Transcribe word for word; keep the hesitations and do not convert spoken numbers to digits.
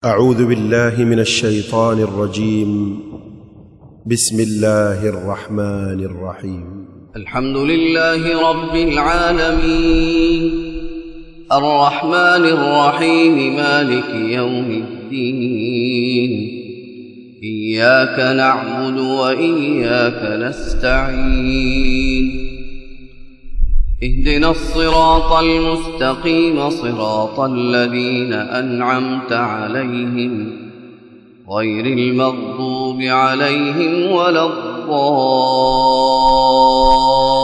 أعوذ بالله من الشيطان الرجيم. بسم الله الرحمن الرحيم. الحمد لله رب العالمين، الرحمن الرحيم، مالك يوم الدين. إياك نعبد وإياك نستعين. اهدنا الصراط المستقيم، صراط الذين أنعمت عليهم غير المغضوب عليهم ولا الضالين.